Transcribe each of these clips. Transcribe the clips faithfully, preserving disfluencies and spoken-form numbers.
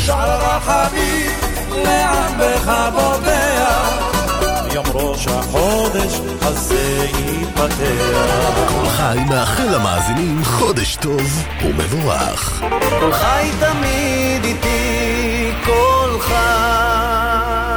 שער הרחמים לאן בך בובע, יום ראש החודש הזה ייפתח. כל חי מאחל למאזינים חודש טוב ומבורך. כל חי תמיד איתי, כל חי.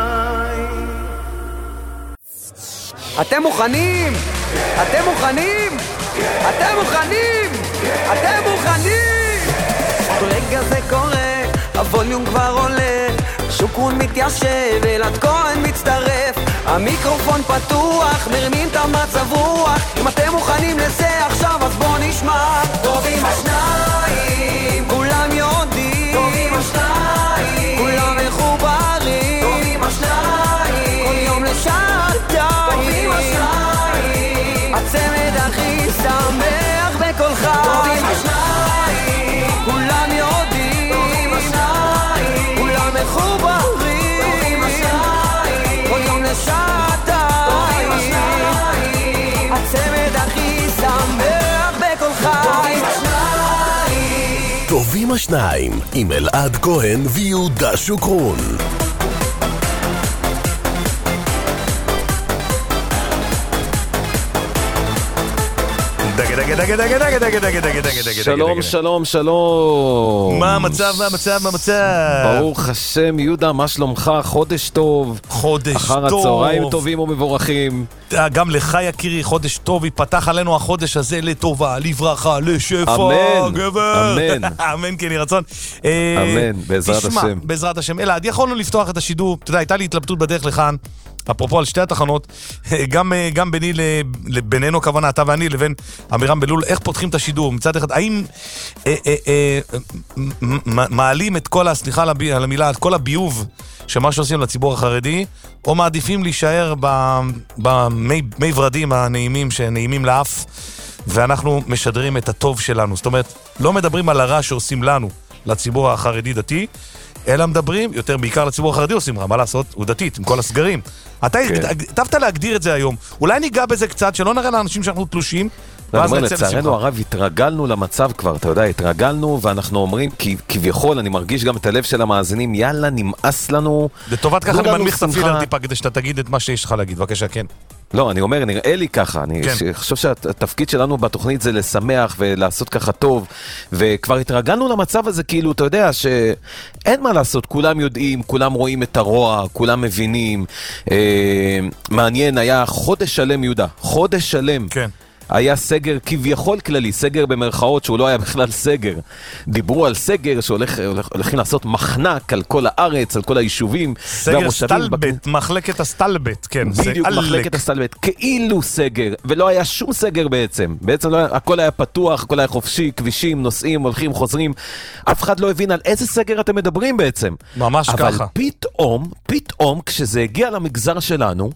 אתם מוכנים? אתם מוכנים? אתם מוכנים? אתם מוכנים? רגע זה קורה, הווליום כבר עולה, שוקרון מתיישב, אלעד כהן מצטרף, המיקרופון פתוח, מרמים את המצב רוח. אם אתם מוכנים לזה עכשיו אז בוא נשמע. טובים השניים, כולם יודעים, טובים השניים, כולם מחוברים, טובים השניים, כל יום לשעתיים, טובים השניים, הצמד הכי שמח בכל חי. טובים השניים, כולם יודעים, טובים השניים, כולם מחוברים, טובים השניים, כל יום לשעתיים, טובים השניים, הצמד הכי שמח בכל חי. טובים השניים עם אלעד כהן ויהודה שוקרון. שלום, שלום, שלום. מה המצב, מה המצב, מה המצב? ברוך השם, יהודה, מה שלומך? חודש טוב. חודש טוב. אחר הצהריים טובים ומבורכים. גם לך יקירי, חודש טוב. יפתח עלינו החודש הזה לטובה, לברכה, לשפע. אמן, גבר. אמן. אמן, כן, יהי רצון. אמן, בעזרת תשמע, השם. בעזרת השם. אלעד, יכולנו לפתוח את השידור. אתה יודע, הייתה לי התלבטות בדרך לכאן. אפרופו על שתי התחנות, גם, גם ביני, בינינו כוונה, אתה ואני, לבין אמירם בלול, איך פותחים את השידור? מצד אחד, האם אה, אה, אה, מעלים את כל, סליחה על המילה, את כל הביוב שמה שעושים לציבור החרדי, או מעדיפים להישאר במי ורדים הנעימים, שנעימים לאף, ואנחנו משדרים את הטוב שלנו. זאת אומרת, לא מדברים על הרע שעושים לנו, לציבור החרדי דתי, אלא מדברים, יותר בעיקר לציבור החרדי עושים רע, מה לעשות? הוא דתית, עם כל הסגרים. אתה היטבת להגדיר את זה היום. אולי ניגע בזה קצת, שלא נראה לאנשים שאנחנו תלושים, ואז נצא לשמחה. לצערנו הרב, התרגלנו למצב כבר, אתה יודע, התרגלנו, ואנחנו אומרים, כביכול, אני מרגיש גם את הלב של המאזינים, יאללה, נמאס לנו. לטובת ככה אני מנמיך את הפילר טיפה, כדי שאתה תגיד את מה שיש לך להגיד. בבקשה, כן. לא, אני אומר, נראה לי ככה, אני כן. חושב שהתפקיד שלנו בתוכנית זה לשמח ולעשות ככה טוב, וכבר התרגלנו למצב הזה, כאילו, אתה יודע, שאין מה לעשות, כולם יודעים, כולם רואים את הרוע, כולם מבינים, אה, מעניין, היה חודש שלם, יהודה, חודש שלם. כן. היה סגר כביכול כללי, סגר במרכאות שהוא לא היה בכלל סגר. דיברו על סגר שהולכים לעשות מחנק על כל הארץ, על כל היישובים. סגר סטלבט, מחלקת הסטלבט, כן. בדיוק, מחלקת הסטלבט, כאילו סגר, ולא היה שום סגר בעצם. בעצם הכל היה פתוח, הכל היה חופשי, כבישים, נוסעים, הולכים, חוזרים. אף אחד לא הבין על איזה סגר אתם מדברים בעצם. ממש ככה. אבל פתאום, פתאום, כשזה הגיע למגזר שלנו,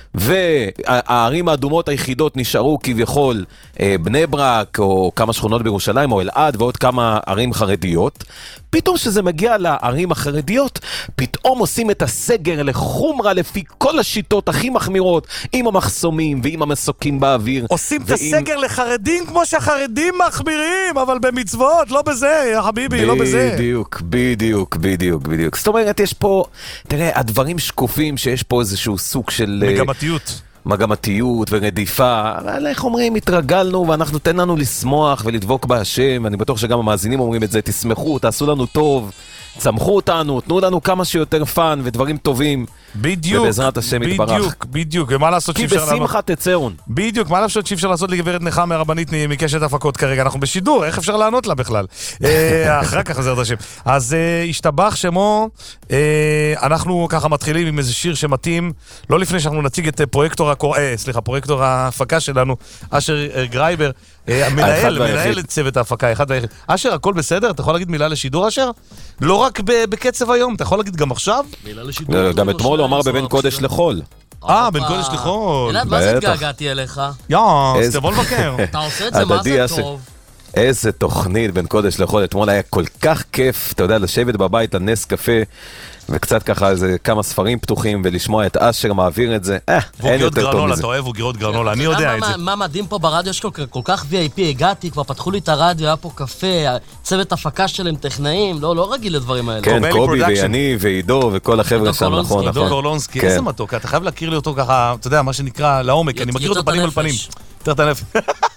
והערים האדומות היחידות נשארו כביכול בני ברק או כמה שכונות בירושלים או אלעד ועוד כמה ערים חרדיות, פתאום שזה מגיע לערים החרדיות, פתאום עושים את הסגר לחומרה לפי כל השיטות הכי מחמירות, עם המחסומים ועם המסוקים באוויר. עושים את הסגר לחרדים כמו שהחרדים מחמירים, אבל במצוות, לא בזה, יא חביבי, לא בזה. בדיוק, בדיוק, בדיוק, בדיוק. זאת אומרת, יש פה, תראה, הדברים שקופים שיש פה איזשהו סוג של מגמתיות. מגמתיות ורדיפה, אבל איך אומרים, התרגלנו ואנחנו תן לנו לשמוח ולדבוק בהשם, ואני בטוח שגם המאזינים אומרים את זה, תשמחו, תעשו לנו טוב, צמחו אותנו, תנו לנו כמה שיותר פן ודברים טובים. בדיוק, ובעזרת השם יתברך. בדיוק, בדיוק, ומה לעשות כי בשמחה תצאון. בדיוק, מה לעשות שאפשר לעשות לגברת נחמה הרבנית מקשת הפקות כרגע, אנחנו בשידור, איך אפשר לענות לה בכלל? אחר כך עזרת השם. אז השתבח שמו, אנחנו ככה מתחילים עם איזה שיר שמתאים, לא לפני שאנחנו נציג את פרויקטור, סליחה, פרויקטור ההפקה שלנו, אשר גרייבר, המנהל, מנהל את צוות ההפקה, אחד והיחיד. אשר, הכל בסדר? אתה יכול להגיד מילה לשידור, אשר? לא רק בקצב היום, אתה יכול להגיד גם עכשיו? מילה לשידור. גם אתמול הוא אמר בבין קודש לחול. אה, בין קודש לחול. אלעד, מה זה התגעגעתי אליך? יאו, אז תבוא לבקר. אתה עושה את זה, מה זה טוב? איזה תוכנית בין קודש לחול. אתמול היה כל כך כיף, אתה יודע, לשבת בבית על נס קפה, וקצת ככה איזה כמה ספרים פתוחים, ולשמוע את אשר מעביר את זה, אה, אין יותר טוב מזה. אתה אוהב וגירות גרנולה, אני יודע את זה. מה מדהים פה ברדיו, יש כל כך וי איי פי, הגעתי, כבר פתחו לי את הרדיו, היה פה קפה, צוות הפקה שלהם, טכנאים, לא רגיל לדברים האלה. כן, קובי ויני ועידו וכל החבר'ה שם, נכון, עידו קורלונסקי, איזה מתוק, אתה חייב להכיר לי אותו ככה, אתה יודע, מה שנקרא לעומק, אני מכיר אותו פנים על פנים. יותר את הנפש.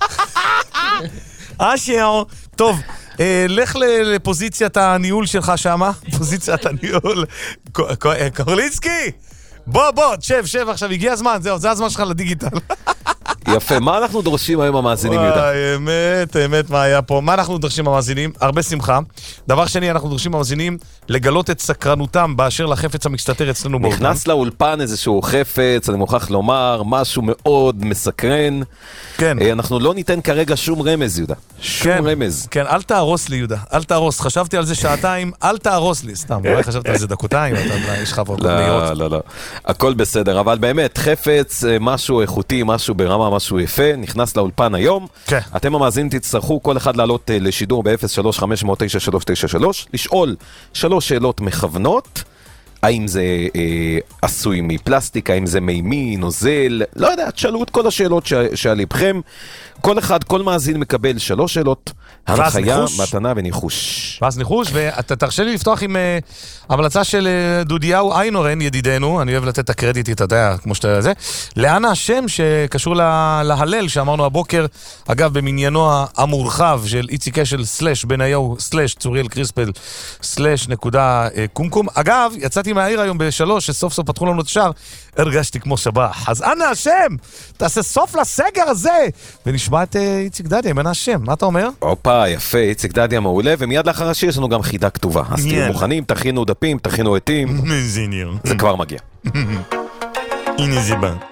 אשר, טוב, לך לפוזיציית הניהול שלך שמה, פוזיציית הניהול, קורלינסקי, בוא בוא, שב, שב עכשיו, הגיע הזמן, זהו, זה הזמן שלך לדיגיטל. יפה, מה אנחנו דורשים היום המאזינים, יהודה? וואי, אמת, אמת, מה היה פה? מה אנחנו דורשים המאזינים? הרבה שמחה. דבר שני, אנחנו דורשים המאזינים לגלות את סקרנותם באשר לחפץ המסתתר אצלנו באולפן. נכנס לאולפן איזשהו חפץ, אני מוכרח לומר, משהו מאוד מסקרן. כן. אנחנו לא ניתן כרגע שום רמז, יהודה. שום כן, רמז. כן, אל תהרוס לי, יהודה. אל תהרוס. חשבתי על זה שעתיים, אל תהרוס לי. סתם, אולי חשבתי על זה דקותיים, יש לך עבור מהירות. לא, לא, לא. הכל בסדר, אבל באמת, חפץ, משהו איכותי, משהו ברמה, משהו יפה, נכנס לאולפן היום. כן. אתם המאזינים תצטרכו כל אחד לעלות לשידור ב-אפס שלוש חמש תשע שלוש תשע שלוש, לשאול שלוש שאלות מכוונות, האם זה אה, עשוי מפלסטיק, האם זה מימי, נוזל, לא יודע, תשאלו את כל השאלות ש... שעל לבכם. כל אחד, כל מאזין מקבל שלוש שאלות, הנחיה, מתנה וניחוש. ואז ניחוש, ואתה תרשה לי לפתוח עם uh, המלצה של uh, דודיהו איינורן, ידידנו, אני אוהב לתת את הקרדיט, אתה יודע, כמו שאתה יודע זה, לאן השם שקשור לה, להלל, שאמרנו הבוקר, אגב, במניינו המורחב של איציק אשל סלש בניהו סלש צוריאל קריספל סלש נקודה uh, קומקום. אגב, יצאתי מהעיר היום בשלוש, שסוף סוף פתחו לנו את השער, הרגשתי כמו שבח. אז אנא השם, תעשה סוף לסגר הזה, ונשמע את איציק דדיה, מנה השם, מה אתה אומר? אופה, יפה, איציק דדיה מעולה, ומיד לאחר השיר יש לנו גם חידה כתובה. אז תהיו מוכנים, תכינו דפים, תכינו עטים. זה כבר מגיע. הנה זה בא.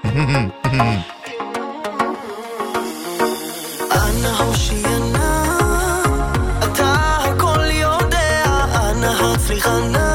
אנא הושיענה, אתה הכל יודע, אנא הצליחנה.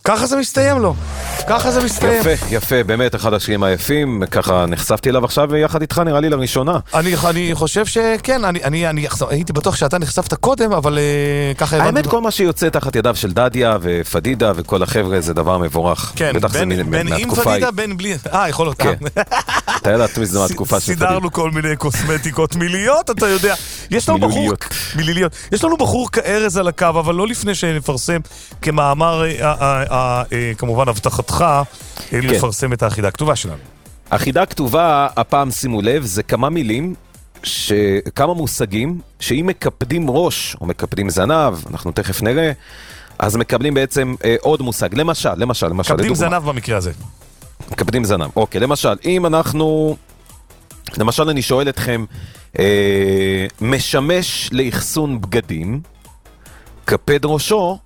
ככה זה מסתיים לו. ככה זה מסתיים. יפה, יפה, באמת אחד השירים היפים, ככה נחשפתי אליו עכשיו יחד איתך, נראה לי לראשונה. אני, אני חושב שכן, אני, אני, אני הייתי בטוח שאתה נחשפת קודם, אבל uh, ככה... האמת, כל מה שיוצא תחת ידיו של דדיה ופדידה וכל החבר'ה זה דבר מבורך. כן, בין, בין עם פדידה, בין בלי... אה, יכול להיות. כן. אתה יודע, זה מהתקופה של פדידה. סידרנו כל מיני קוסמטיקות מיליות, אתה יודע. יש לנו בחור... מילוליות. יש לנו בחור כארז על הקו, אבל לא לפני שנפרסם כמאמר, כמובן, הבטחתך, לפרסם את האחידה הכתובה שלנו. אחידה כתובה, הפעם שימו לב, זה כמה מילים, כמה מושגים, שאם מקפדים ראש או מקפדים זנב, אנחנו תכף נראה, אז מקבלים בעצם אה, עוד מושג. למשל, למשל, למשל, מקפדים זנב במקרה הזה. מקפדים זנב, אוקיי. למשל, אם אנחנו, למשל אני שואל אתכם, אה, משמש לאחסון בגדים, קפד ראשו,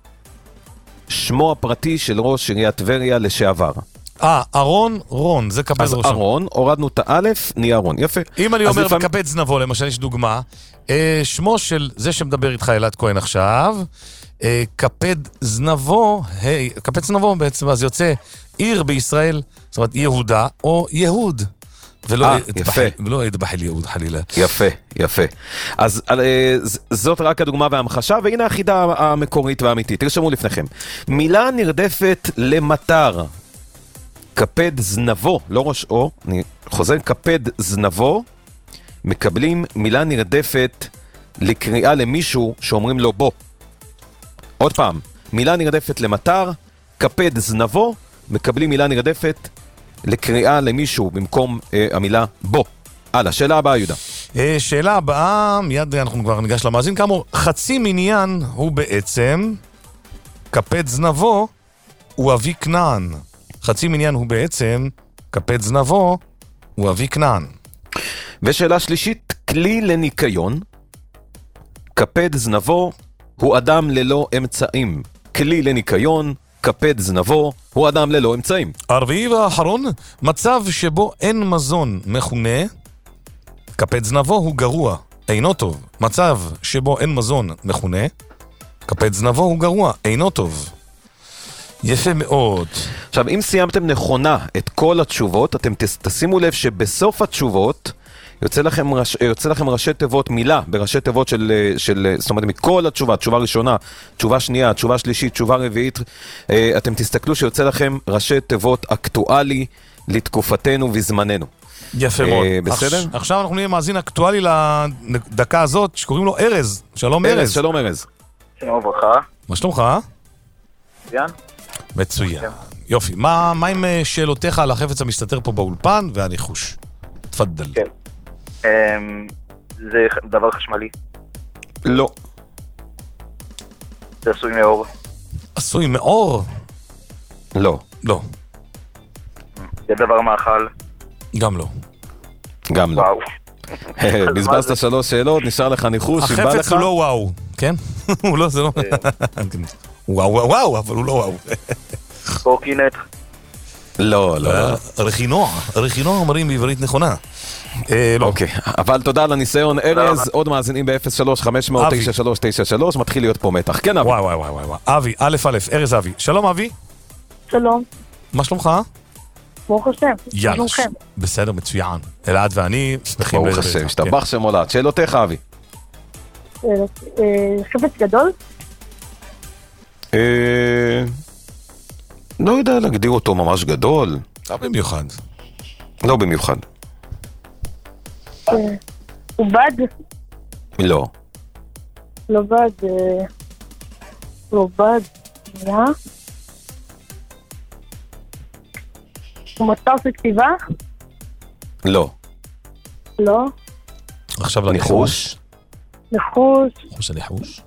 שמו הפרטי של ראש עיריית טבריה לשעבר. אה, ארון רון, זה קפד ראשו. אז ארון, הורדנו את האלף, נהיה ארון, יפה. אם אני אומר לפעמים... מקפד זנבו, למשל יש דוגמה, אה, שמו של זה שמדבר איתך אלעד כהן עכשיו, אה, קפד זנבו, היי, קפד זנבו בעצם, אז יוצא עיר בישראל, זאת אומרת יהודה או יהוד. ולא אה, יפה. ולא ידבחל יהוד חלילה. יפה, יפה. אז אה, זאת רק הדוגמה והמחשה, והנה החידה המקורית והאמיתית. תרשמו לפניכם. מילה נרדפת למטר. קפד זנבו, לא ראשו, אני חוזר, קפד זנבו, מקבלים מילה נרדפת לקריאה למישהו שאומרים לו בו. עוד פעם, מילה נרדפת למטר, קפד זנבו, מקבלים מילה נרדפת לקריאה למישהו במקום אה, המילה בו. הלאה, שאלה הבאה, יהודה. אה, שאלה הבאה, מיד אנחנו כבר ניגש למאזין, כאמור, חצי מניין הוא בעצם, קפד זנבו הוא אבי כנען. חצי מניין הוא בעצם, קפד זנבו הוא אבי כנען. ושאלה שלישית, כלי לניקיון, קפד זנבו הוא אדם ללא אמצעים. כלי לניקיון, קפד זנבו הוא אדם ללא אמצעים. הרביעי והאחרון, מצב שבו אין מזון מכונה, קפד זנבו הוא גרוע, אינו טוב. מצב שבו אין מזון מכונה, קפד זנבו הוא גרוע, אינו טוב. יפה מאוד. עכשיו, אם סיימתם נכונה את כל התשובות, אתם תשימו לב שבסוף התשובות יוצא לכם, רש... יוצא לכם ראשי תיבות מילה, בראשי תיבות של, של, זאת אומרת, מכל התשובה, תשובה ראשונה, תשובה שנייה, תשובה שלישית, תשובה רביעית, אתם תסתכלו שיוצא לכם ראשי תיבות אקטואלי לתקופתנו וזמננו. יפה מאוד. בסדר? עכשיו אנחנו נהיה מאזין אקטואלי לדקה הזאת, שקוראים לו ארז. שלום ארז. ארז, שלום ארז. שלום וברכה. מה שלומך? מצוין. מצוין. יופי. מה, מה עם שאלותיך על החפץ המסתתר פה באולפן והניחוש? תפדל. כן. זה דבר חשמלי? לא. זה עשוי מאור? עשוי מאור? לא. לא. זה דבר מאכל? גם לא. גם לא. וואו. בזבזת שלוש שאלות, נשאר לך ניחוש, אם בא לך... החפץ הוא לא וואו, כן? הוא לא, זה לא... וואו וואו וואו, אבל הוא לא וואו. קורקינט? לא, לא. רכינוע, רכינוע אומרים בעברית נכונה. אוקיי, אבל תודה על הניסיון. ארז, עוד מאזינים ב-אפס שלוש חמש אפס אפס תשע שלוש תשע שלוש, מתחיל להיות פה מתח. כן, אבי. וואי וואי וואי וואי. אבי, א' א', ארז אבי. שלום אבי. שלום. מה שלומך? ברוך השם. יאללה, בסדר, מצוין. אלעד ואני שמחים ברוך השם, השתבח שמולד. שאלותיך, אבי. חפץ גדול? לא יודע להגדיר אותו ממש גדול. לא במיוחד. לא במיוחד. הוא בד? לא. לא בד. לא בד. מה? הוא מוצר של כתיבה? לא. לא. עכשיו לניחוש. ניחוש. ניחוש הניחוש.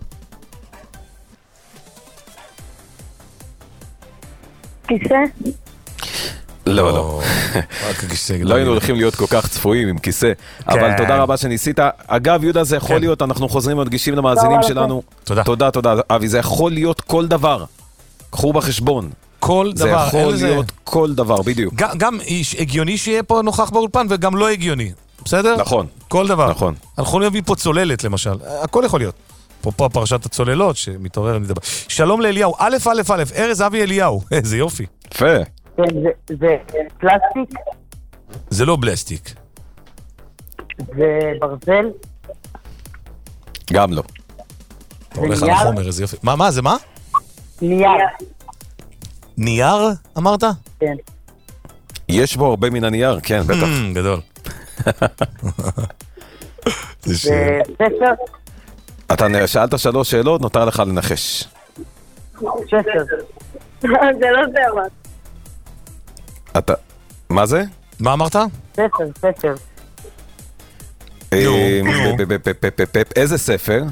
כיסא? לא, לא. לא היינו הולכים להיות כל כך צפויים עם כיסא, אבל תודה רבה שניסית. אגב, יהודה, זה יכול להיות, אנחנו חוזרים ומדגישים למאזינים שלנו. תודה. תודה, תודה, אבי, זה יכול להיות כל דבר. קחו בחשבון. כל דבר. זה יכול להיות כל דבר, בדיוק. גם הגיוני שיהיה פה נוכח באולפן, וגם לא הגיוני. בסדר? נכון. כל דבר. נכון. אנחנו יכולים להביא פה צוללת, למשל. הכל יכול להיות. אפרופו פרשת הצוללות שמתעורר נדבר. שלום לאליהו, א' א' א', ארז אבי אליהו, איזה יופי. יפה. זה פלסטיק? זה לא בלסטיק. זה ברזל? גם לא. הולך על החומר, איזה יופי. מה, מה, זה מה? נייר. נייר, אמרת? כן. יש בו הרבה מן הנייר, כן, בטח. גדול. זה ספר? אתה שאלת שלוש שאלות, נותר לך לנחש. ספר. זה לא זה אבל. אתה... מה זה? מה אמרת? ספר, ספר. איזה ספר?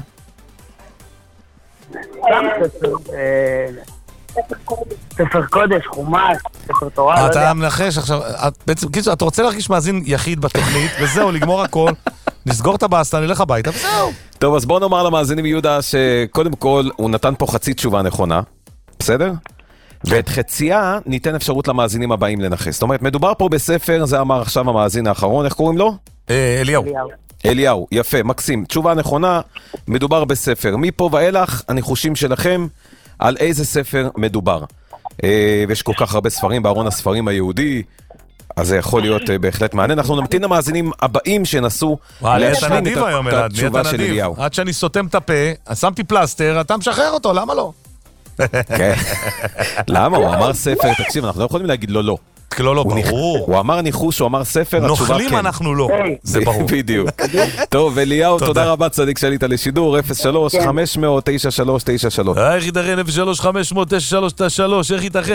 ספר קודש, חומש, ספר תורה, לא יודע. אתה מנחש עכשיו, בעצם, קיצור, אתה רוצה להרגיש מאזין יחיד בתוכנית, וזהו, לגמור הכל, נסגור את הבאסטה, נלך הביתה, וזהו. טוב, אז בואו נאמר למאזינים יהודה שקודם כל הוא נתן פה חצי תשובה נכונה, בסדר? ואת חצייה ניתן אפשרות למאזינים הבאים לנחש. זאת אומרת, מדובר פה בספר, זה אמר עכשיו המאזין האחרון, איך קוראים לו? אליהו. אליהו, יפה, מקסים. תשובה נכונה, מדובר בספר. מפה ואילך, הניחושים שלכם על איזה ספר מדובר. ויש כל כך הרבה ספרים בארון הספרים היהודי, אז זה יכול להיות בהחלט מעניין. אנחנו נמתין למאזינים הבאים שנסו להשלים את התשובה של אליהו. עד שאני סותם את הפה, שמתי פלסטר, אתה משחרר אותו, למה לא? כן. למה? הוא אמר ספר, תקשיב, אנחנו לא יכולים להגיד לו לא. לא, לא, ברור. הוא אמר ניחוש, הוא אמר ספר, התשובה כן. נוכלים אנחנו לא, זה ברור. בדיוק. טוב, אליהו, תודה רבה, צדיק שעלית לשידור, אפס שלוש חמש אפס אפס תשע שלוש תשע שלוש. איך ייתכן אפס שלוש חמש אפס אפס תשע שלוש תשע שלוש, איך ייתכן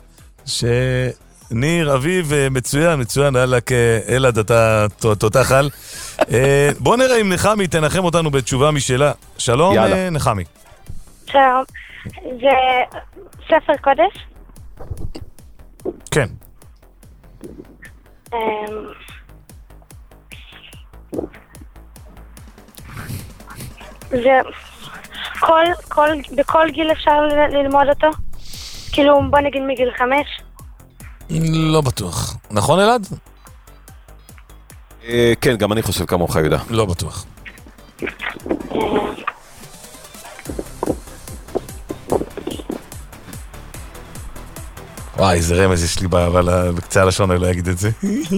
שניר אביב מצוין, מצוין, אלק אלעד, אתה תותח על. בוא נראה אם נחמי תנחם אותנו בתשובה משלה. שלום נחמי. שלום, זה ספר קודש? כן. זה כל, כל, בכל גיל אפשר ללמוד אותו? כאילו בוא נגיד מגיל חמש? לא בטוח. נכון אלעד? כן, גם אני חושב כמוך יהודה. לא בטוח. וואי, איזה רמז יש לי בקצה הלשון, אני לא אגיד את זה.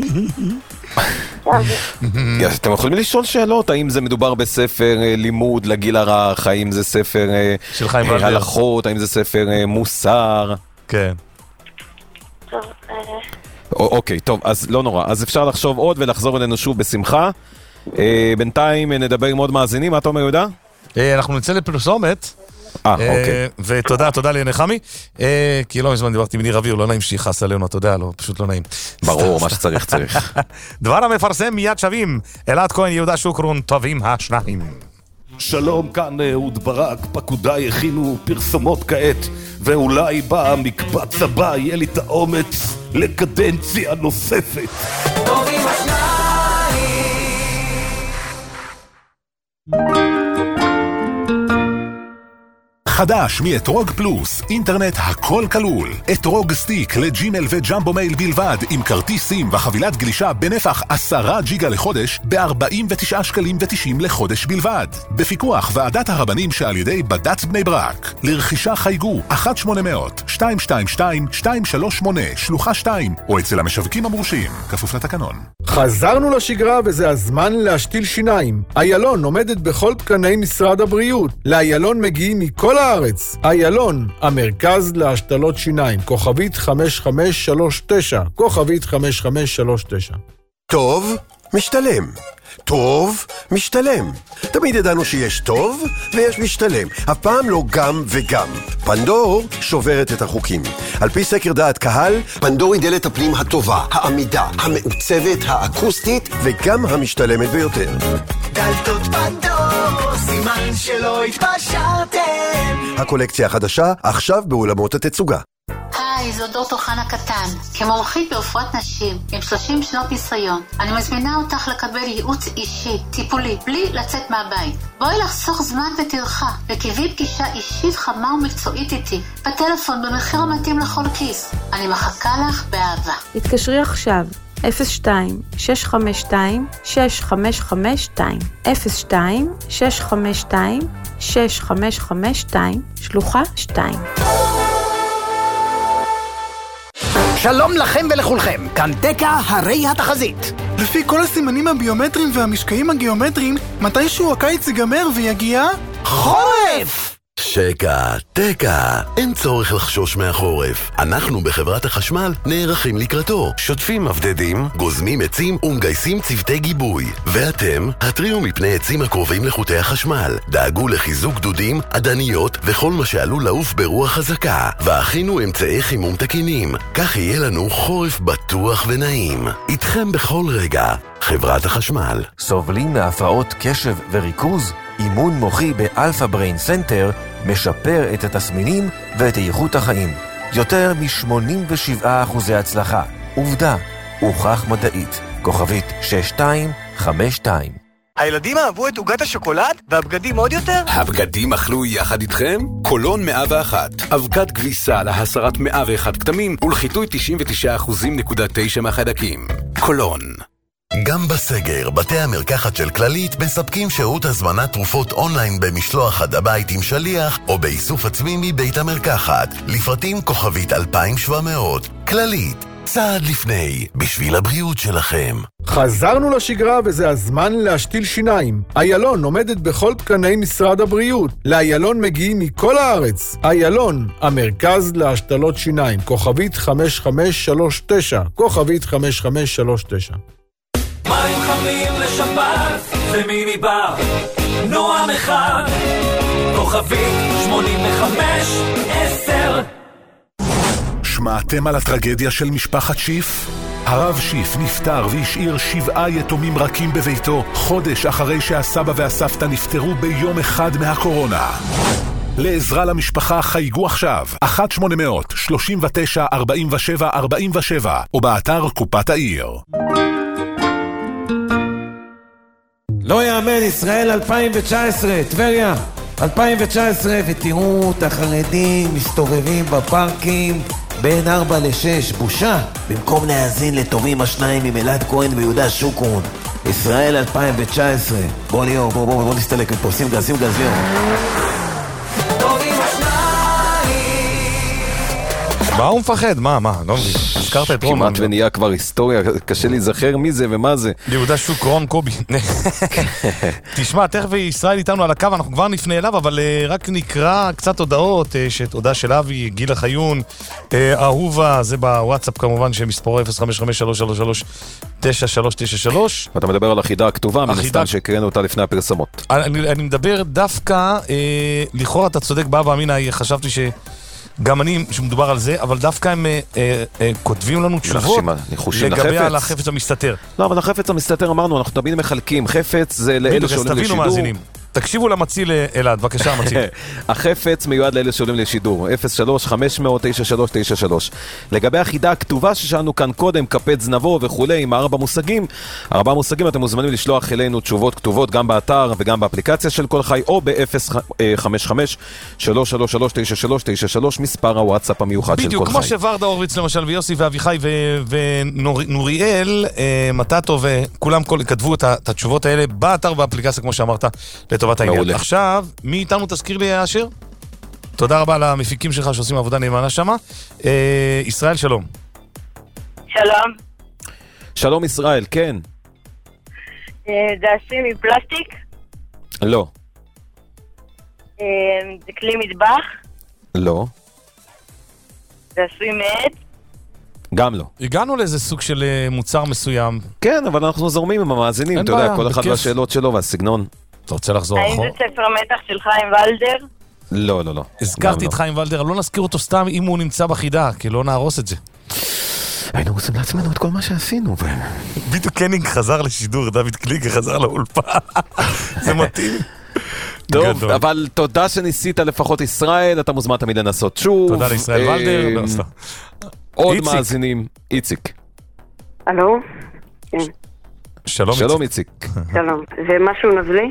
אתם יכולים לשאול שאלות, האם זה מדובר בספר לימוד לגיל הרך, האם זה ספר הלכות, האם זה ספר מוסר? כן. אוקיי, טוב, אז לא נורא, אז אפשר לחשוב עוד ולחזור אלינו שוב בשמחה. בינתיים נדבר עם עוד מאזינים, מה אתה אומר יהודה? אנחנו נצא לפרסומת. אה, אוקיי. ותודה, תודה לנחמי, כי לא מזמן דיברתי עם ניר אוויר, לא נעים שיחס עלינו, אתה יודע, לא, פשוט לא נעים. ברור, מה שצריך צריך. דבר המפרסם מיד שווים, אלעד כהן, יהודה שוקרון, טובים השניים. שלום, כאן אהוד ברק, פקודיי הכינו פרסומות כעת, ואולי במקבץ הבא יהיה לי את האומץ לקדנציה נוספת. טובים השניים. חדש מאתרוג פלוס, אינטרנט הכל כלול. אתרוג סטיק לג'ימל וג'מבו מייל בלבד, עם כרטיסים וחבילת גלישה בנפח עשרה ג'יגה לחודש, ב-ארבעים ותשעה שקלים ותשעים לחודש בלבד. בפיקוח ועדת הרבנים שעל ידי בד"ץ בני ברק. לרכישה חייגו אחת שמונה אפס אפס שתיים שתיים שתיים שתיים שלוש שמונה שלוחה שתיים, או אצל המשווקים המורשים, כפוף לתקנון. חזרנו לשגרה וזה הזמן להשתיל שיניים. איילון עומדת בכל תקני משרד הבריאות. לאיילון מגיעים מכל הארץ. איילון, המרכז להשתלות שיניים. כוכבית חמש חמש שלוש תשע. כוכבית חמש חמש שלוש תשע. טוב, משתלם. טוב, משתלם. תמיד ידענו שיש טוב ויש משתלם. אף פעם לא גם וגם. פנדור שוברת את החוקים. על פי סקר דעת קהל, פנדור היא דלת הפנים הטובה, העמידה, המעוצבת, האקוסטית וגם המשתלמת ביותר. דלתות פנדור, סימן שלא התפשרתם. הקולקציה החדשה עכשיו באולמות התצוגה. היי, זו דוקטור חנה קטן. כמומחית ברפואת נשים עם שלושים שנות ניסיון, אני מזמינה אותך לקבל ייעוץ אישי, טיפולי, בלי לצאת מהבית. בואי לחסוך זמן וטרחה, וקבעי פגישה אישית חמה ומקצועית איתי, בטלפון במחיר המתאים לכל כיס. אני מחכה לך באהבה. התקשרי עכשיו, אפס שתיים שש חמש שתיים שש חמש חמש שתיים אפס שתיים שש חמש שתיים שש חמש חמש שתיים שלוחה שתיים. שלום לכם ולכולכם, כאן דקה הרי התחזית. לפי כל הסימנים הביומטריים והמשקעים הגיאומטריים, מתישהו הקיץ ייגמר ויגיע חורף! שקע, תקע, אין צורך לחשוש מהחורף. אנחנו בחברת החשמל נערכים לקראתו. שוטפים מבדדים, גוזמים עצים ומגייסים צוותי גיבוי. ואתם, התריעו מפני עצים הקרובים לחוטי החשמל. דאגו לחיזוק דודים, עדניות וכל מה שעלול לעוף ברוח חזקה. והכינו אמצעי חימום תקינים. כך יהיה לנו חורף בטוח ונעים. איתכם בכל רגע. חברת החשמל. סובלים מהפרעות קשב וריכוז? אימון מוחי באלפא בריין סנטר משפר את התסמינים ואת איכות החיים. יותר מ-שמונים ושבעה אחוזי הצלחה. עובדה, הוכח מדעית. כוכבית שש שתיים חמש שתיים. הילדים אהבו את עוגת השוקולד והבגדים עוד יותר? הבגדים אכלו יחד איתכם? קולון מאה ואחת. אבקת כביסה להסרת מאה ואחת כתמים ולחיטוי תשעים ותשעה אחוזים נקודה תשע מהחיידקים. קולון. גם בסגר, בתי המרקחת של כללית מספקים שירות הזמנת תרופות אונליין במשלוח עד הבית עם שליח או באיסוף עצמי מבית המרקחת. לפרטים כוכבית אלפיים שבע מאות. כללית, צעד לפני, בשביל הבריאות שלכם. חזרנו לשגרה וזה הזמן להשתיל שיניים. איילון עומדת בכל תקני משרד הבריאות. לאיילון מגיעים מכל הארץ. איילון, המרכז להשתלות שיניים. כוכבית חמש חמש שלוש תשע. כוכבית חמש חמש שלוש תשע. מים חמים לשבת זה מיני בר נועם אחד כוכבית שמונים וחמש עשר. שמעתם על הטרגדיה של משפחת שיף? הרב שיף נפטר והשאיר שבעה יתומים רכים בביתו חודש אחרי שהסבא והסבתא נפטרו ביום אחד מהקורונה. לעזרה למשפחה חייגו עכשיו אחת שמונה אפס אפס שלושים ותשע ארבעים ושבע ארבעים ושבע או באתר קופת העיר. לא יאמן, ישראל אלפיים תשע עשרה, טבריה אלפיים תשע עשרה, ותראו את החרדים מסתובבים בפארקים בין ארבע לשש, בושה. במקום להאזין לטובים השניים עם אלעד כהן ויהודה שוקרון. ישראל אלפיים תשע עשרה. בוא ליאור, בוא בוא בוא נסתלק מפה, שים גז, שים גז ליאור. מה הוא מפחד? מה, מה? לא מבין. הזכרת את רומן. כמעט ונהיה כבר היסטוריה, קשה להיזכר מי זה ומה זה. יהודה שוקרון קובי. תשמע, תכף ישראל איתנו על הקו, אנחנו כבר נפנה אליו, אבל רק נקרא קצת הודעות, הודעה של אבי, גילה חיון, אהובה, זה בוואטסאפ כמובן, שמספרו אפס חמש חמש שלוש שלוש שלוש תשע שלוש תשע שלוש. ואתה מדבר על החידה הכתובה, מן הסתם שהקראנו אותה לפני הפרסמות. אני מדבר דווקא, לכאורה אתה צודק, באבא אמינה, חשבתי ש... גם אני, שמדובר על זה, אבל דווקא הם אה, אה, כותבים לנו תשובות לגבי על החפץ המסתתר. לא, אבל החפץ המסתתר אמרנו, אנחנו תמיד מחלקים. חפץ זה לאלה שעולים לשידור. מאזינים. תקשיבו למציל אלעד, בבקשה המציל. החפץ מיועד לאלה שעולים לשידור, אפס שלוש חמש אפס אפס תשע שלוש תשע שלוש. לגבי החידה הכתובה ששאלנו כאן קודם, קפץ זנבו וכולי, עם ארבע מושגים, ארבע מושגים אתם מוזמנים לשלוח אלינו תשובות כתובות גם באתר וגם באפליקציה של כל חי, או ב-אפס חמש חמש שלוש שלוש שלוש תשע שלוש תשע שלוש, מספר הוואטסאפ המיוחד של כל חי. בדיוק, כמו שוורדה הורוביץ למשל, ויוסי ואביחי ונוריאל, מטאטו וכולם כתבו את התשובות האלה באתר ובאפליקציה, כמו שאמרת, לטובת העניין. עכשיו, מי איתנו תזכיר לי, אשר? תודה רבה למפיקים שלך שעושים עבודה נאמנה שמה. אה, ישראל, שלום. שלום. שלום ישראל, כן. אה, זה עשוי מפלסטיק? לא. אה, זה כלי מטבח? לא. זה עשוי מעץ? גם לא. הגענו לאיזה סוג של מוצר מסוים. כן, אבל אנחנו זורמים עם המאזינים, אתה יודע, כל אחד והשאלות שלו והסגנון. אתה רוצה לחזור אחורה? האם זה ספר מתח של חיים ולדר? לא, לא, לא. הזכרתי את חיים ולדר, לא נזכיר אותו סתם אם הוא נמצא בחידה, כי לא נהרוס את זה. היינו רוצים לעצמנו את כל מה שעשינו. ביטו קנינג חזר לשידור, דוד קליגר חזר לאולפה. זה מתאים. טוב, אבל תודה שניסית לפחות ישראל, אתה מוזמן תמיד לנסות שוב. תודה לישראל ולדר. עוד מאזינים, איציק. הלו? כן. שלום איציק. שלום. זה משהו נזלי?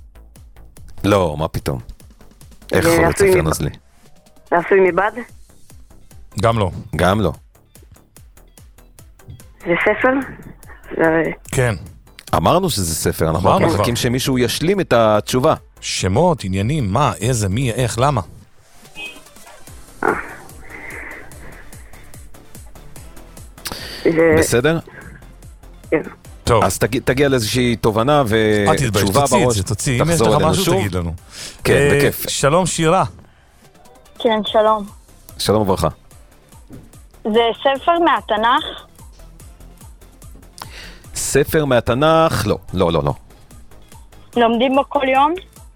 לא, מה פתאום? איך יכול להיות ספר נזלי? זה עשוי מבד? גם לא. גם לא. זה ספר? זה... כן. אמרנו שזה ספר, אנחנו אמרנו מחכים שמישהו ישלים את התשובה. שמות, עניינים, מה, איזה, מי, איך, למה? בסדר? כן. טוב. אז תגיע, תגיע לאיזושהי תובנה ותשובה תוציא בראש. את זה, תוציא. אם יש לך משהו, תגיד לנו. כן, אה, בכיף. שלום שירה. כן, שלום. שלום וברכה. זה ספר מהתנ"ך? ספר מהתנ"ך? לא, לא, לא, לא. לומדים בו כל יום?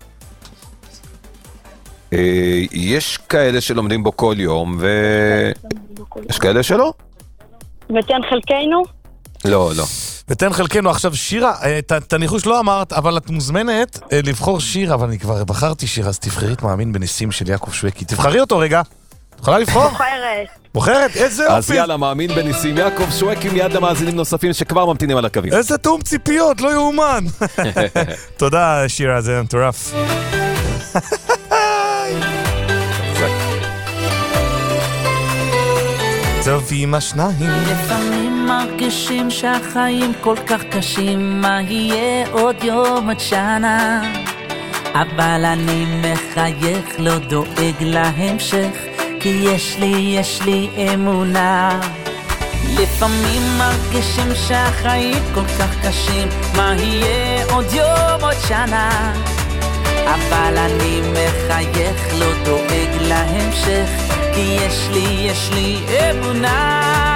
אה, יש כאלה שלומדים בו כל יום, ויש כאלה שלא. ותן חלקנו? לא, לא. ותן חלקנו. עכשיו שירה, את הניחוש לא אמרת, אבל את מוזמנת לבחור שיר, אבל אני כבר בחרתי שיר, אז תבחרי את מאמין בניסים של יעקב שווקי. תבחרי אותו רגע. את יכולה לבחור? בוחרת. בוחרת? איזה יופי. אז יאללה, מאמין בניסים יעקב שווקי, מיד למאזינים נוספים שכבר ממתינים על הקווים. איזה תאום ציפיות, לא יאומן. תודה שירה, זה מטורף. טוב עם השניים. לפעמים מרגישים שהחיים כל כך קשים, מה יהיה עוד יום עד שנה, אבל אני מחייך, לא דואג להמשך, כי יש לי, יש לי אמונה. לפעמים מרגישים שהחיים כל כך קשים, מה יהיה עוד יום עוד שנה, אבל אני מחייך, לא דואג להמשך, כי יש לי, יש לי אמונה.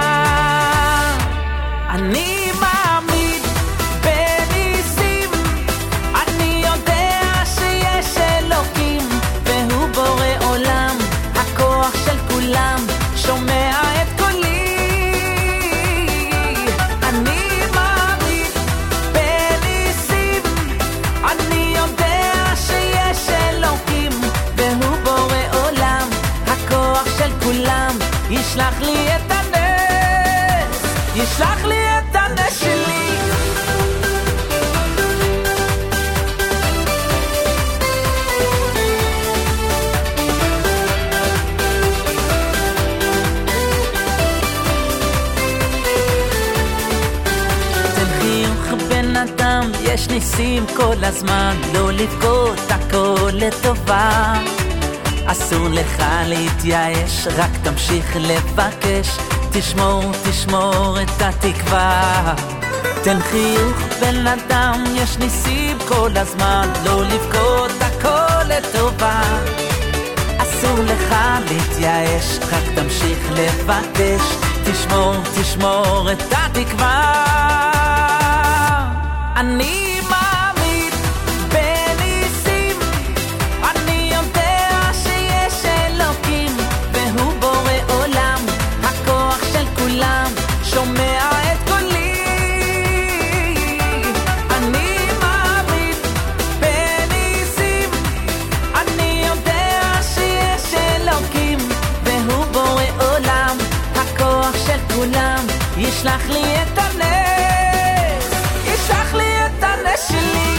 אני מאמין בניסים, אני יודע שיש אלוקים, והוא בורא עולם, הכוח של כולם, שומע את קולי. אני מאמין בניסים, אני יודע שיש אלוקים, והוא בורא עולם, הכוח של כולם, ישלח לי את הנס, ישלח לי את הנס שלי. תן חיוך בן אדם, יש ניסים כל הזמן, לא לבכות, הכל לטובה. אסור לך להתייאש, רק תמשיך לבקש, תשמור, תשמור את התקווה. תן חיוך בן אדם, יש ניסים כל הזמן, לא לבכות, הכל לטובה. אסור לך להתייאש, רק תמשיך לבקש, תשמור, תשמור את התקווה. אני מאמין בניסים, אני יודע שיש אלוקים, והוא בורא עולם, הכוח של כולם, שומע את קולי. אני מאמין בניסים, אני יודע שיש אלוקים, והוא בורא עולם, הכוח של כולם, ישלח לי את הנס, ישלח לי את הנס שלי.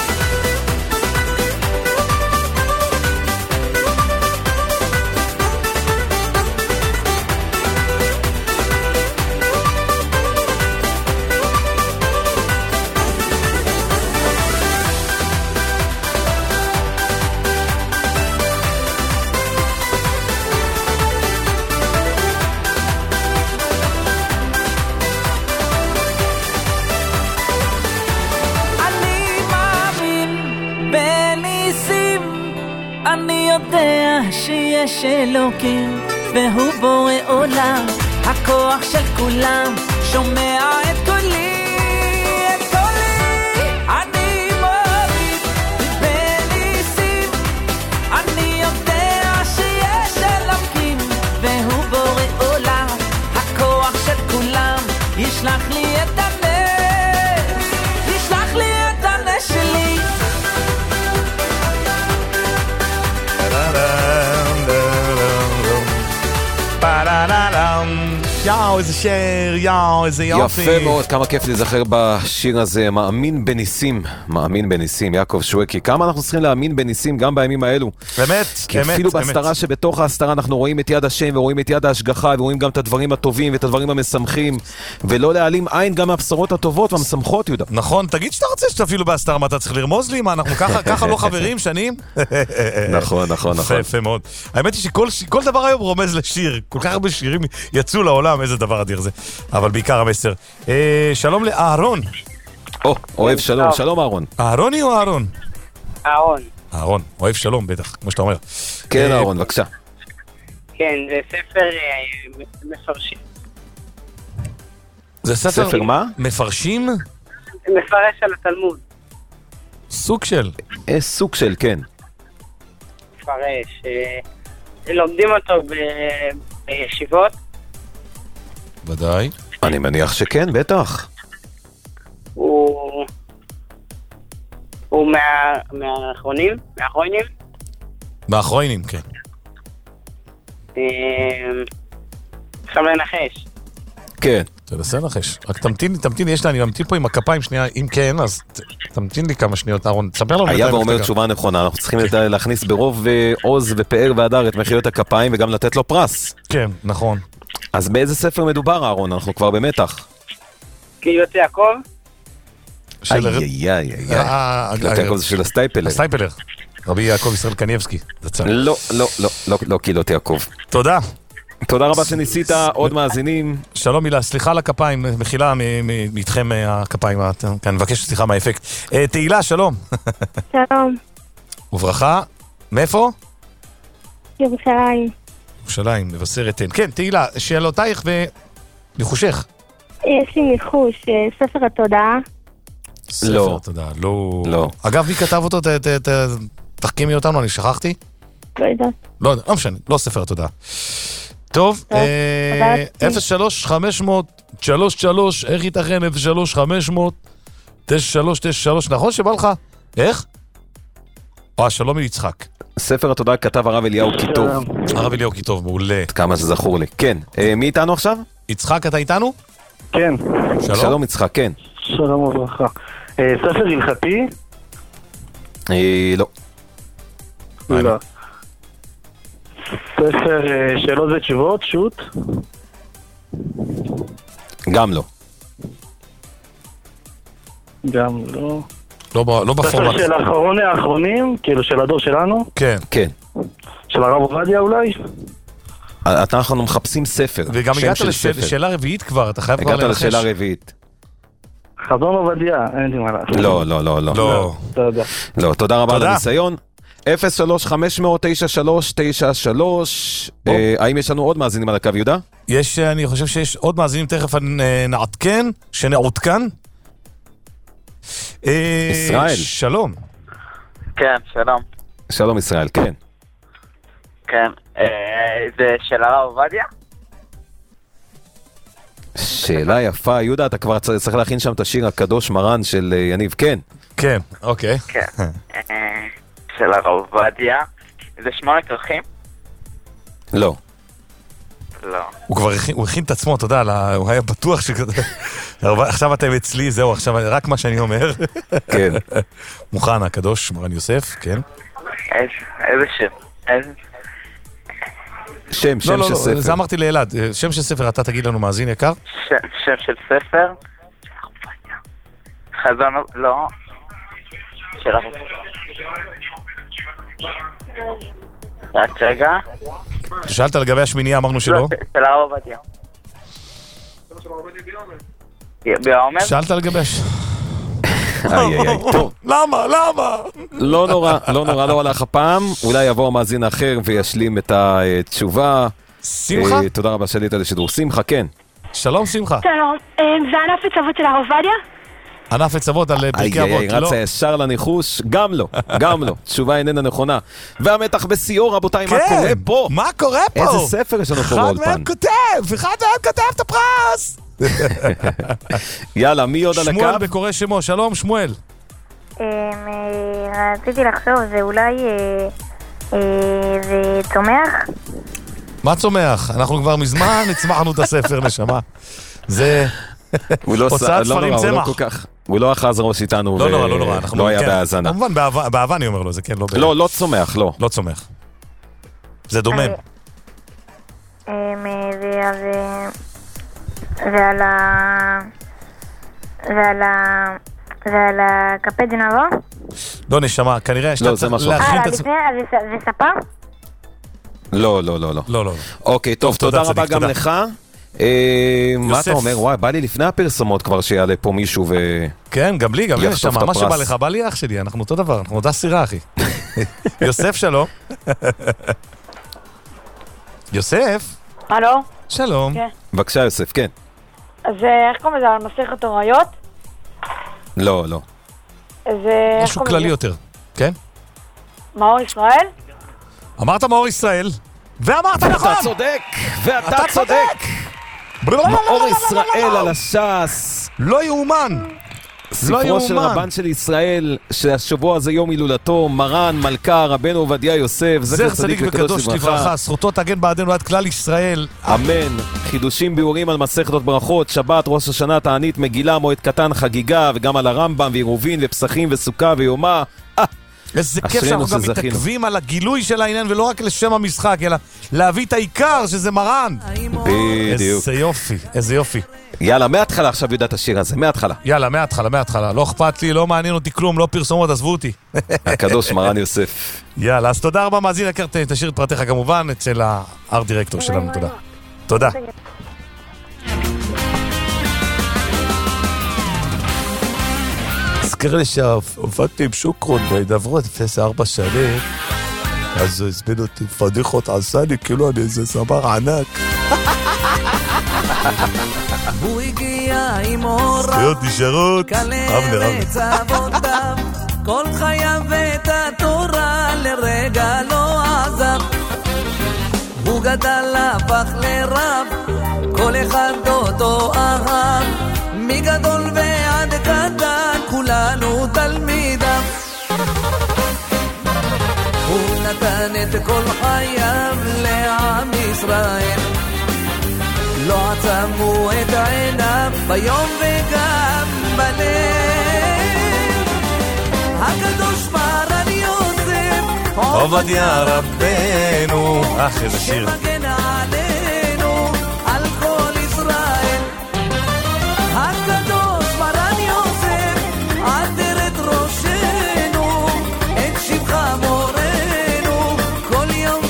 אני יודע שיש אלוקים, והוא בורא עולם, הכוח של כולם, שומע את קולי, את קולי. אני מאמין בניסים, אני יודע שיש אלוקים, והוא בורא עולם, הכוח של כולם, ישלח לי את הנס, ישלח לי את הנס שלי. יאו, איזה שיר, יאו, איזה יופי. יפה מאוד, כמה כיף להיזכר בשיר הזה, מאמין בניסים, מאמין בניסים, יעקב שווקי. כמה אנחנו צריכים להאמין בניסים גם בימים האלו. באמת, כי באמת, אפילו באמת. בהסתרה שבתוך ההסתרה אנחנו רואים את יד השם, ורואים את יד ההשגחה, ורואים גם את הדברים הטובים ואת הדברים המשמחים, ולא להעלים עין גם מהבשורות הטובות והמשמחות, יהודה. נכון, תגיד שאתה רוצה שאפילו בהסתרה, מה אתה צריך לרמוז לי? מה, אנחנו ככה, ככה לא חברים שנים? נכון, נכון, נכון. יפה מאוד. האמת היא שכל כל דבר היום רומז לשיר. כל כך הרבה שירים יצאו לעולם, איזה דבר אדיר זה. אבל בעיקר המסר. אה, שלום לאהרון. או, אוהב שלום. שלום אהרון. אהרוני או אהרון? אהרון. אהרון, אוהב שלום בטח, כמו שאתה אומר. כן, אהרון, בבקשה. כן, זה ספר אה, מפרשים. זה ספר... ספר מה? מפרשים? מפרש על התלמוד. סוג של. אה, סוג של, כן. מפרש. אה, לומדים אותו ב... בישיבות. ודאי. אני מניח שכן, בטח. הוא... הוא מה... מהאחרונים? מהאחרונים? מהאחרונים, כן. עכשיו לנחש. כן. תנסה לנחש. רק תמתין, תמתין, יש לי, אני ממתין פה עם הכפיים שנייה, אם כן, אז תמתין לי כמה שניות, אהרון. תספר לנו. היה ואומר תשובה נכונה, אנחנו צריכים להכניס ברוב עוז ופאר והדר את מחיאות הכפיים וגם לתת לו פרס. כן, נכון. אז באיזה ספר מדובר, אהרון? אנחנו כבר במתח. קהילות יעקב? איי, איי, איי, איי. קהילות יעקב זה של הסטייפלר. הסטייפלר. רבי יעקב ישראל קניבסקי. לא, לא, לא, לא, לא קהילות יעקב. תודה. תודה רבה שניסית, עוד מאזינים. שלום מילה, סליחה על הכפיים, מחילה מאיתכם הכפיים, אני מבקש סליחה מהאפקט. תהילה, שלום. שלום. וברכה, מאיפה? ירושלים. ירושלים, מבשרת. כן, תהילה, שאלותייך וניחושך. יש לי ניחוש, ספר התודעה. ספר התודעה, לא. לא. אגב, מי כתב אותו? תחכימי אותנו, אני שכחתי? לא יודעת. לא, לא משנה, לא ספר התודעה. טוב, אפס שלוש חמש מאות שלוש שלוש, איך ייתכן אפס שלוש חמש מאות תשע שלוש תשע שלוש, נכון שבא לך? איך? או, שלום מיצחק. ספר התודעה כתב הרב אליהו כיתוב. הרב אליהו כיתוב, מעולה. כמה זה זכור לי. כן, מי איתנו עכשיו? יצחק, אתה איתנו? כן. שלום יצחק, כן. שלום וברכה. ספר הלכתי? לא. לא. ספר שאלות ותשובות, שוט? גם לא. גם לא. לא בפורמט. ספר של האחרוני האחרונים, כאילו של הדור שלנו? כן. כן. של הרב עובדיה אולי? אנחנו מחפשים ספר. וגם הגעת לשאלה רביעית כבר, אתה חייב כבר לנחש. הגעת לשאלה רביעית. חזון עובדיה, אין לי מה לעשות. לא, לא, לא, לא. לא. תודה. לא, תודה רבה על הניסיון. אפס שלוש חמש מאות תשע שלוש תשע שלוש. האם יש לנו עוד מאזינים על הקו, יהודה? יש, אני חושב שיש עוד מאזינים, תכף נעדכן, שנעודכן. ישראל. שלום. כן, שלום. שלום ישראל, כן. כן, זה של הרב עובדיה? שאלה יפה, יהודה, אתה כבר צריך להכין שם את השיר הקדוש מרן של יניב, כן. כן, אוקיי. כן. של הרב עובדיה. זה שמונה כרכים? לא. לא. הוא כבר הכין את עצמו, אתה יודע, הוא היה בטוח שכזה. עכשיו אתם אצלי, זהו, עכשיו רק מה שאני אומר. כן. מוכן, הקדוש מרן יוסף, כן. איזה שיר? איזה... שם, שם של ספר. זה אמרתי לאלעד, שם של ספר, אתה תגיד לנו מאזין יקר? שם של ספר? חזון, לא. של הרב. רק רגע. שאלת לגבי השמינייה, אמרנו שלא? של הרב עובדיה. בעומר? שאלת לגבי הש... איי איי איי, טוב. למה? למה? לא נורא, לא נורא, לא הלך הפעם. אולי יבוא המאזין האחר וישלים את התשובה. שמחה? תודה רבה שעלית לשידור. שמחה, כן. שלום שמחה. שלום, זה ענף עצבות של הרב עובדיה? ענף עצבות על פרקי אבות, לא. רצה ישר לניחוש, גם לא, גם לא. תשובה איננה נכונה. והמתח בשיאו, רבותיי, מה קורה פה? מה קורה פה? איזה ספר יש לנו פה באולפן? אחד מהם כותב, אחד מהם כותב את הפרס! יאללה, מי עוד על הקו? שמואל בקורא שמו, שלום שמואל. רציתי לחשוב, זה אולי זה צומח? מה צומח? אנחנו כבר מזמן הצמחנו את הספר, נשמה. זה... הוצאת ספרים צמח. הוא לא אחז ראש איתנו. לא נורא, לא נורא. לא היה בהאזנה. כמובן, באהבה אני אומר לו, זה כן, לא... לא, לא צומח, לא. לא צומח. זה דומם. ועל ה... ועל ה... ועל הקפה דינבו? לא, נשמה, כנראה שאתה צריך להכין את עצמך. אה, לפני, וספה? לא, לא, לא, לא. לא, לא. אוקיי, טוב, תודה רבה גם לך. מה אתה אומר? וואי, בא לי לפני הפרסומות כבר שיעלה פה מישהו ו... כן, גם לי, גם לי נשמה. מה שבא לך, בא לי אח שלי, אנחנו אותו דבר, אנחנו אותה סירה, אחי. יוסף, שלום. יוסף? הלו? שלום. בבקשה, יוסף, כן. אז איך קוראים לזה? על מסכת הוריות? לא, לא. משהו כללי יותר, כן? מאור ישראל? אמרת מאור ישראל, ואמרת נכון! אתה צודק, ואתה צודק! מאור ישראל על הש"ס. לא יאומן! ספרו של רבן של ישראל, שהשבוע הזה יום הילולתו, מרן, מלכה, רבנו עובדיה יוסף, זכר צדיק וקדוש לברכה, זכותו תגן בעדנו עד כלל ישראל. אמן. חידושים ביאורים על מסכתות ברכות, שבת, ראש השנה, תענית, מגילה, מועד קטן, חגיגה, וגם על הרמב"ם ועירובין ופסחים וסוכה ויומה. איזה כיף שאנחנו גם מתעכבים על הגילוי של העניין, ולא רק לשם המשחק, אלא להביא את העיקר שזה מרן. בדיוק. איזה יופי, איזה יופי. יאללה, מההתחלה עכשיו יודע את השיר הזה, מההתחלה. יאללה, מההתחלה, מההתחלה. לא אכפת לי, לא מעניין אותי כלום, לא פרסומות, עזבו אותי. הקדוש מרן יוסף. יאללה, אז תודה רבה, מאזין יקר, תשאיר את פרטיך כמובן אצל הארט דירקטור שלנו, תודה. תודה. הזכר לי שהופעתי עם שוקרון בהידברות לפני ארבע שנים, אז הוא הזמין אותי פדיחות עשה לי כאילו אני איזה זמר ענק. הוא הגיע עם אורה, זכויות נשארות, אבנר, אבנר. כל חייו את התורה לרגע לא עזב, הוא גדל הפך לרב, כל אחד אותו אהב, מגדול ועד קטן כולנו תלמידיו. הוא נתן את כל חייו לעם ישראל, לא עצמו את עיניו ביום וגם בלב. הקדוש מרן יוסף עובדיה רבנו, אך איזה שיר, שמגן עלינו על כל ישראל. הקדוש מרן יוסף עטר את ראשנו, את שבחה מורנו כל יום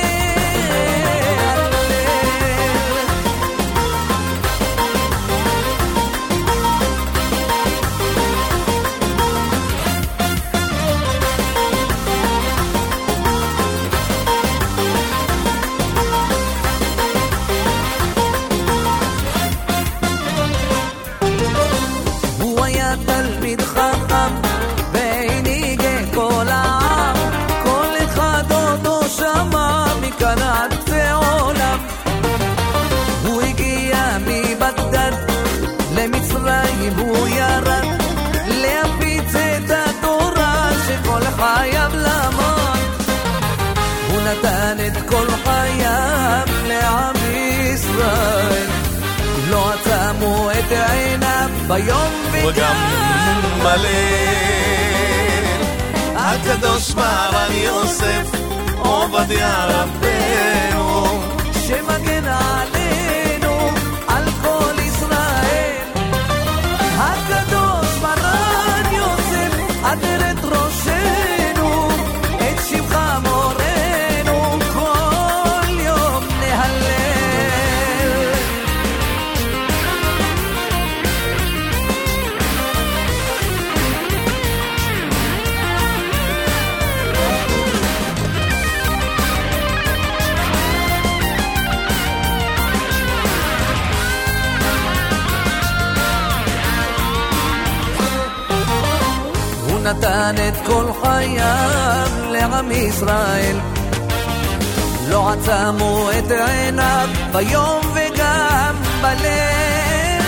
הוא ירד להפיץ את התורה שכל חייו למד, הוא נתן את כל חייו לעם ישראל, לא עצמו את עיניו ביום וגם בליל. הקדוש מרן יוסף עובדיה רבנו, שמגן עלינו על כל ישראל. הקדוש מרן יוסף עטר את ראשנו, את שבחה מורנו כל יום נהלל. נתן את כל חייו לעם ישראל, לא עצמו את עיניו ביום וגם בליל.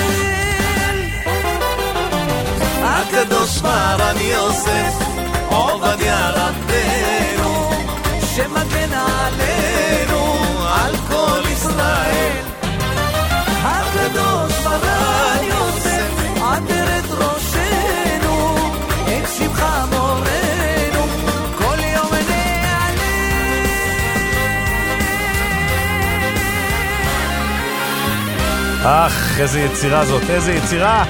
הקדוש מרן יוסף עובדיה רבנו, שמגן עלינו על כל אך, איזה יצירה זאת, איזה יצירה.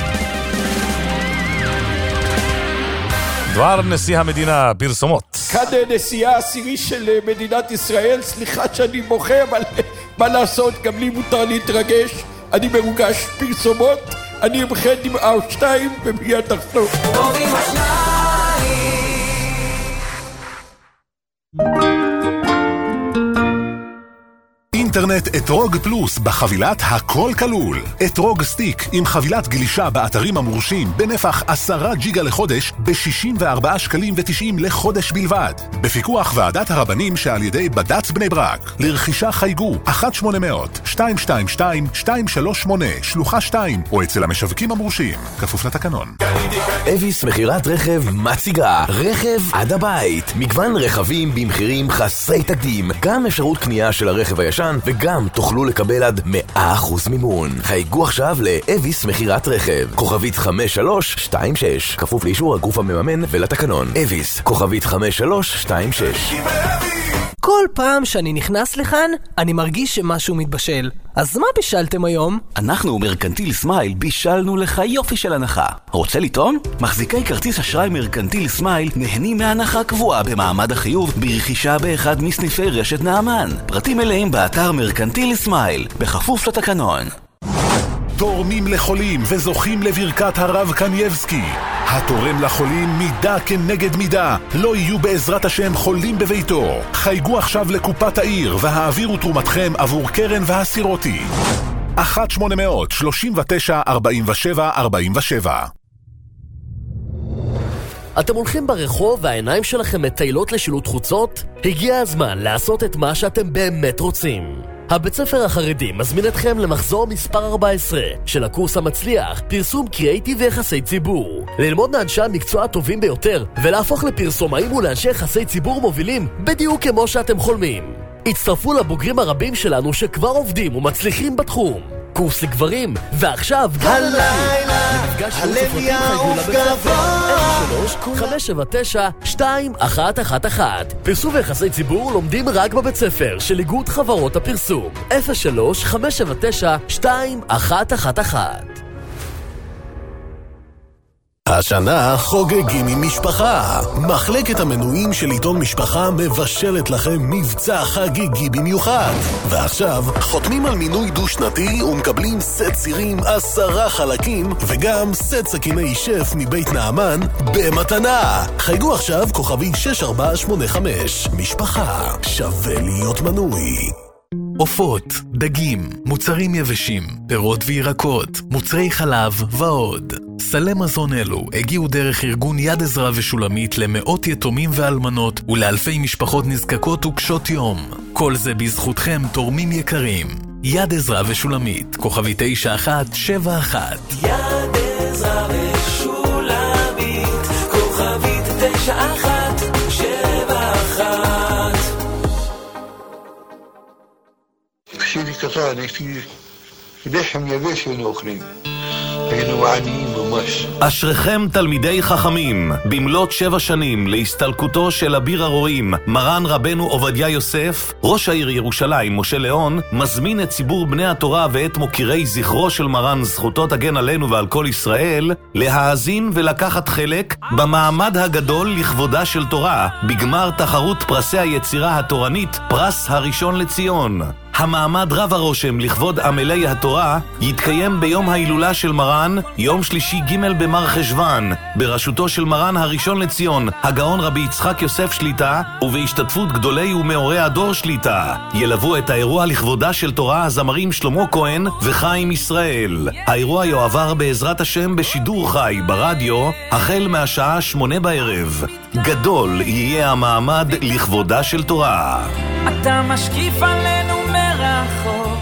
דבר נשיא המדינה, פרסומות. כאן נשיאה העשירי של מדינת ישראל, סליחה שאני בוכה, אבל מה לעשות, גם לי מותר להתרגש. אני מרוגש, פרסומות, אני אמחד עם אר שתיים ומיד תחתום. טובים השניים. אינטרנט אתרוג פלוס בחבילת הכל כלול. אתרוג סטיק עם חבילת גלישה באתרים המורשים בנפח עשרה ג'יגה לחודש ב-שישים וארבעה שקלים ותשעים לחודש בלבד. בפיקוח ועדת הרבנים שעל ידי בד"ץ בני ברק. לרכישה חייגו אחת שמונה אפס אפס שתיים שתיים שתיים שתיים שלוש שמונה שלוחה שתיים או אצל המשווקים המורשים. כפוף לתקנון. אביס מחירת רכב מציגה רכב עד הבית. מגוון רכבים במחירים חסרי תקדים. גם אפשרות קנייה של הרכב הישן וגם תוכלו לקבל עד מאה אחוז מימון. חייגו עכשיו לאביס מחירת רכב. כוכבית חמש שלוש שתיים שש. כפוף לאישור הגוף המממן ולתקנון. אביס, כוכבית חמש שלוש שתיים שש. כל פעם שאני נכנס לכאן, אני מרגיש שמשהו מתבשל. אז מה בישלתם היום? אנחנו מרקנטיל סמייל בישלנו לך יופי של הנחה. רוצה לטעום? מחזיקי כרטיס אשראי מרקנטיל סמייל נהנים מהנחה קבועה במעמד החיוב ברכישה באחד מסניפי רשת נעמן. פרטים מלאים באתר מרקנטיל סמייל, בכפוף לתקנון. תורמים לחולים וזוכים לברכת הרב קנייבסקי. התורם לחולים מידה כנגד מידה. לא יהיו בעזרת השם חולים בביתו. חייגו עכשיו לקופת העיר והעבירו תרומתכם עבור קרן והסירותי. אחת שמונה אפס אפס שלושים ותשע ארבעים ושבע ארבעים ושבע. אתם הולכים ברחוב והעיניים שלכם מטיילות לשילוט חוצות? הגיע הזמן לעשות את מה שאתם באמת רוצים. הבית ספר החרדי מזמין אתכם למחזור מספר ארבע עשרה של הקורס המצליח, פרסום קריאיטיב ויחסי ציבור. ללמוד מאנשי המקצוע הטובים ביותר ולהפוך לפרסומאים ולאנשי יחסי ציבור מובילים בדיוק כמו שאתם חולמים. הצטרפו לבוגרים הרבים שלנו שכבר עובדים ומצליחים בתחום. קורס לגברים, ועכשיו גם הלילה, הלב יעוף גבוה. אפס שלוש חמש שבע תשע שתיים אחת אחת אחת. פרסום ויחסי ציבור לומדים רק בבית ספר של איגוד חברות הפרסום. אפס שלוש חמש שבע תשע שתיים אחת אחת אחת. השנה חוגגים עם משפחה. מחלקת המנויים של עיתון משפחה מבשלת לכם מבצע חגיגי במיוחד. ועכשיו חותמים על מינוי דו-שנתי ומקבלים סט סירים עשרה חלקים וגם סט סכיני שף מבית נעמן במתנה. חייגו עכשיו כוכבי שש ארבע שמונה חמש. משפחה שווה להיות מנוי. עופות, דגים, מוצרים יבשים, פירות וירקות, מוצרי חלב ועוד. סלי מזון אלו הגיעו דרך ארגון יד עזרא ושולמית למאות יתומים ואלמנות ולאלפי משפחות נזקקות וקשות יום. כל זה בזכותכם תורמים יקרים. יד עזרא ושולמית, כוכבי תשע אחת שבע אחת. יד עזרא ושולמית, כוכבית תשע אחת שבע אחת. כשהייתי קטן, הייתי לחם יבש היינו אוכלים. היינו עניים ממש. אשריכם תלמידי חכמים, במלאת שבע שנים להסתלקותו של אביר הרועים, מרן רבנו עובדיה יוסף, ראש העיר ירושלים משה ליאון, מזמין את ציבור בני התורה ואת מוקירי זכרו של מרן, זכותו תגן עלינו ועל כל ישראל, להאזין ולקחת חלק במעמד הגדול לכבודה של תורה, בגמר תחרות פרסי היצירה התורנית, פרס הראשון לציון. המעמד רב הרושם לכבוד עמלי התורה יתקיים ביום ההילולה של מרן, יום שלישי ג' במר חשוון, בראשותו של מרן הראשון לציון, הגאון רבי יצחק יוסף שליטה, ובהשתתפות גדולי ומאורי הדור שליטה. ילוו את האירוע לכבודה של תורה הזמרים שלמה כהן וחיים ישראל. האירוע יועבר בעזרת השם בשידור חי ברדיו, החל מהשעה שמונה בערב. גדול יהיה המעמד לכבודה של תורה. אתה משקיף עלינו מרחוק.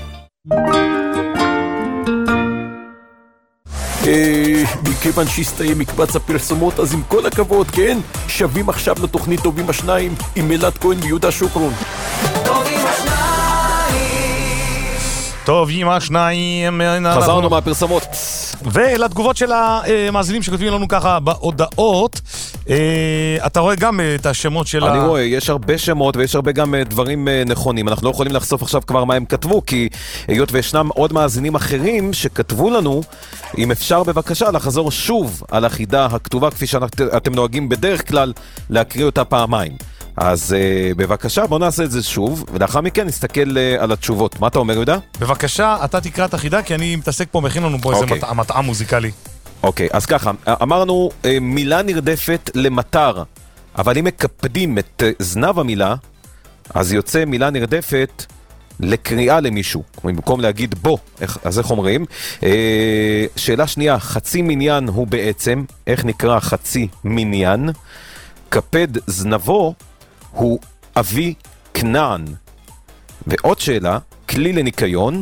מכיוון שהסתיים מקבץ הפרסומות, אז עם כל הכבוד, כן, שווים עכשיו לתוכנית טובים השניים עם אלעד כהן ויהודה שוקרון. טובים השניים. טובים השניים. חזרנו מהפרסומות. ולתגובות של המאזינים שכותבים לנו ככה בהודעות, אתה רואה גם את השמות של ה... אני רואה, יש הרבה שמות ויש הרבה גם דברים נכונים. אנחנו לא יכולים לחשוף עכשיו כבר מה הם כתבו, כי היות וישנם עוד מאזינים אחרים שכתבו לנו, אם אפשר בבקשה לחזור שוב על החידה הכתובה, כפי שאתם נוהגים בדרך כלל להקריא אותה פעמיים. אז uh, בבקשה, בוא נעשה את זה שוב, ולאחר מכן נסתכל uh, על התשובות. מה אתה אומר, יהודה? בבקשה, אתה תקרא את החידה, כי אני מתעסק פה, מכין לנו פה okay. איזה מטעם מוזיקלי. אוקיי, okay, אז ככה, אמרנו uh, מילה נרדפת למטר, אבל אם מקפדים את uh, זנב המילה, אז יוצא מילה נרדפת לקריאה למישהו. במקום להגיד בו, איך, אז איך אומרים? Uh, שאלה שנייה, חצי מניין הוא בעצם, איך נקרא חצי מניין? קפד זנבו הוא אבי כנען. ועוד שאלה, כלי לניקיון,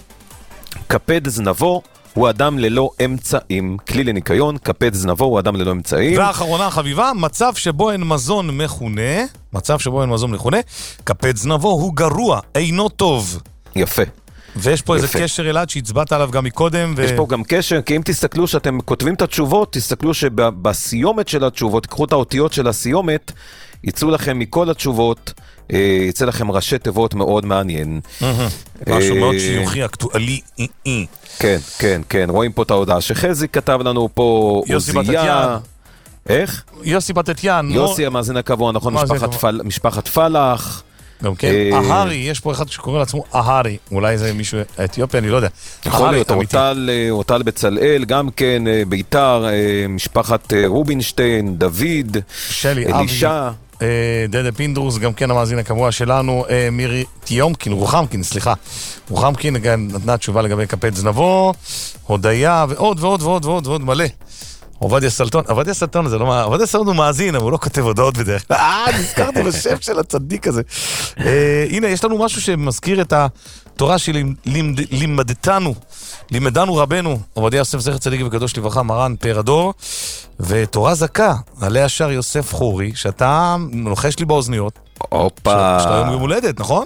קפד זנבו הוא אדם ללא אמצעים. כלי לניקיון, קפד זנבו הוא אדם ללא אמצעים. והאחרונה חביבה, מצב שבו אין מזון מכונה, מצב שבו אין מזון מכונה, קפד זנבו הוא גרוע, אינו טוב. יפה. ויש פה איזה קשר אלעד שהצבעת עליו גם מקודם. יש פה גם קשר, כי אם תסתכלו שאתם כותבים את התשובות, תסתכלו שבסיומת של התשובות, תקחו את האותיות של הסיומת, יצאו לכם מכל התשובות, יצא לכם ראשי תיבות מאוד מעניין. משהו מאוד שיוכי, אקטואלי. כן, כן, כן. רואים פה את ההודעה שחזי כתב לנו פה עוזיה. איך? יוסי בתתיין. יוסי המאזין הקבוע, נכון, משפחת פלח. גם כן, אהרי, יש פה אחד שקורא לעצמו אהרי, אולי זה מישהו אתיופי, אני לא יודע. יכול להיות, אורטל בצלאל, גם כן, ביתר, משפחת רובינשטיין, דוד, אלישע. דדה פינדרוס, גם כן המאזין הקבוע שלנו, מירי תיומקין, רוחמקין, סליחה. רוחמקין נתנה תשובה לגבי קפד זנבו, הודיה, ועוד ועוד ועוד ועוד ועוד מלא. עובדיה סלטון, עובדיה סלטון זה לא מה, עובדיה סלטון הוא מאזין, אבל הוא לא כותב הודעות בדרך כלל. אה, נזכרתי בשם של הצדיק הזה. הנה, יש לנו משהו שמזכיר את התורה שלימדתנו, לימדנו רבנו, עובדיה יוסף זכר צדיק וקדוש לברכה, מרן פאר הדור, ותורה זכה, עליה שר יוסף חורי, שאתה נוחש לי באוזניות. הופה. שאתה יום יום הולדת, נכון?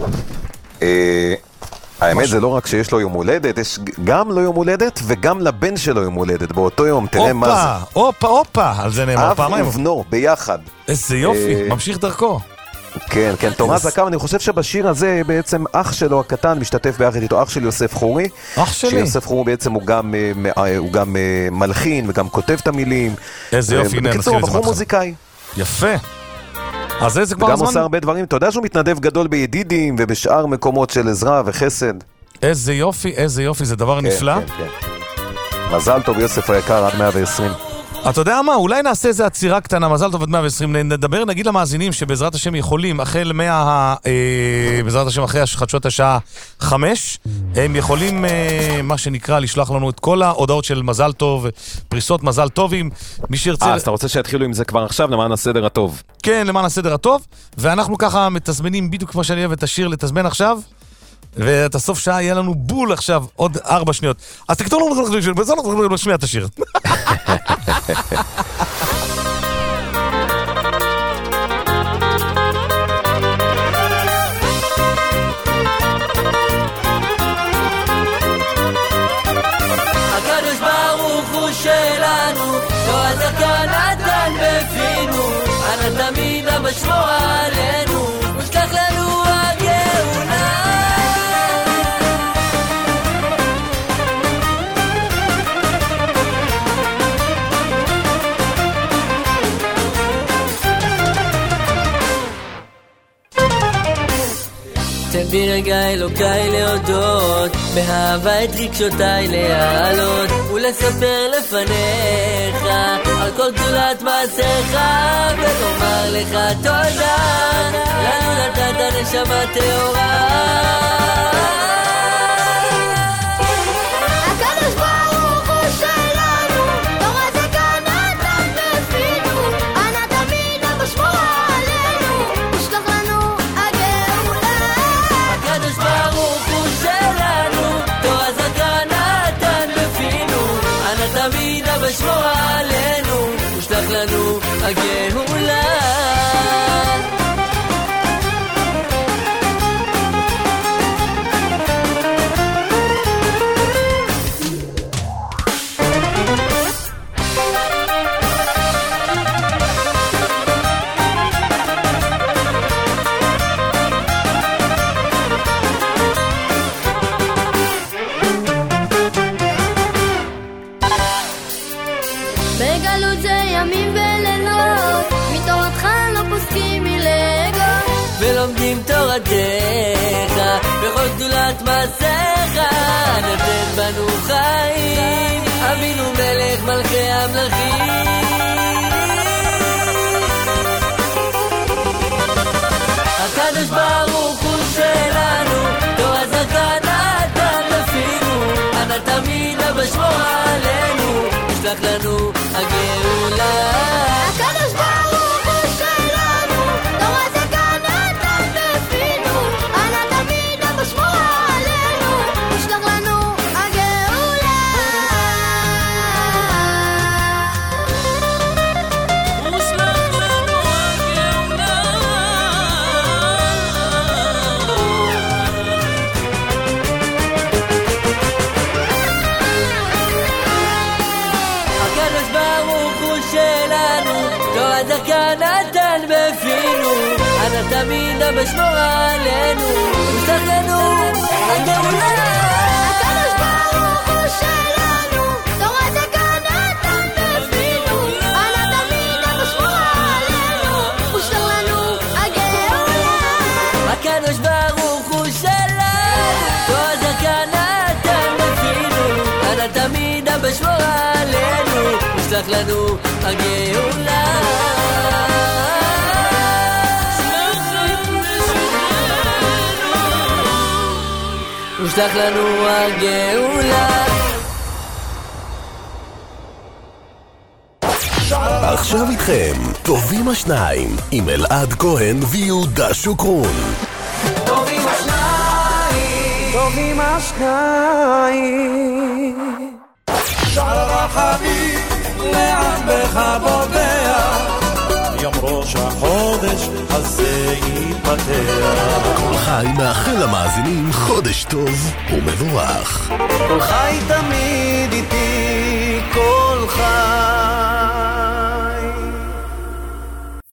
אה... האמת זה לא רק שיש לו יום הולדת, יש גם לו יום הולדת וגם לבן שלו יום הולדת באותו יום, תראה מה זה. אופה, אופה, על זה נאמר פעמיים. אב ובנו, ביחד. איזה יופי, ממשיך דרכו. כן, כן, תורה זכה, אני חושב שבשיר הזה בעצם אח שלו הקטן משתתף ביחד איתו, אח של יוסף חורי. אח שלי. שיוסף חורי בעצם הוא גם, הוא גם מלחין וגם כותב את המילים. איזה יופי, הנה, בקיצור, בחור מוזיקאי. יפה. אז איזה כבר הזמן? הזמן? וגם עושה הרבה דברים, אתה יודע שהוא מתנדב גדול בידידים ובשאר מקומות של עזרה וחסד. איזה יופי, איזה יופי, זה דבר כן, נפלא. כן, כן. מזל טוב יוסף היקר עד מאה ועשרים. אתה יודע מה, אולי נעשה איזה עצירה קטנה, מזל טוב עד מאה ועשרים, נדבר, נגיד למאזינים שבעזרת השם יכולים, החל מה... אה, בעזרת השם אחרי חדשות השעה חמש, הם יכולים, אה, מה שנקרא, לשלוח לנו את כל ההודעות של מזל טוב, פריסות מזל טובים, מי שירצה... אה, אז אתה רוצה שיתחילו עם זה כבר עכשיו, למען הסדר הטוב. כן, למען הסדר הטוב, ואנחנו ככה מתזמנים בדיוק כמו שאני אוהב את השיר לתזמן עכשיו, ואת הסוף שעה יהיה לנו בול עכשיו, עוד ארבע שניות. אז תכתוב לנו, בזמן אנחנו נשמיע את השיר. הקדוש ברוך הוא שלנו, לא הזקן נתן בפינו, אנא תמיד בשמור עלינו, ושלח לנו הגאולה. תן בי רגע אלוקיי להודות, באהבה את רגשותיי להעלות, ולספר לפניך על כל גדולת מעשיך, ולומר לך תודה, לנו נתת נשמה טהורה. הקדוש ברוך הוא שלנו, לא הזקן נתן בפינו, אנא תמיד בשמור עלינו, ושלח לנו הגאולה. הקדוש ברוך הוא שלנו, תורה זכה נתן בפינו, אנא תמיד בשמור עלינו, ושלח לנו הגאולה. תחת מסכה, נתן בנו חיים, אבינו מלך מלכי המלכים. הקדוש ברוך הוא שלנו, תורה זכה נתן בפינו, אנא תמיד בשמור עלינו, ישלח לנו הגאולה. הקדוש ברוך הוא שלנו, תורה זכה נתן בפינו, אנא תמיד בשמור עלינו, ישלח לנו הגאולה. זכה נתן בפינו, אנא תמיד בשמור עלינו, ישלח לנו הגאולה. הקדוש ברוך הוא שלנו, תורה זכה נתן בפינו, אנא תמיד בשמור עלינו, ישלח לנו הגאולה. הקדוש ברוך הוא שלנו, תורה זכה נתן בפינו, אנא תמיד בשמור עלינו, ישלח לנו הגאולה. ישלח לנו הגאולה. עכשיו איתכם, טובים השניים, עם אלעד כהן ויהודה שוקרון. טובים השניים, טובים השניים. שער הרחמים לאן בך בובע, יום ראש החודש הזה יתפתח. כל חי מאחל למאזינים חודש טוב ומבורך. כל חי תמיד איתי, כל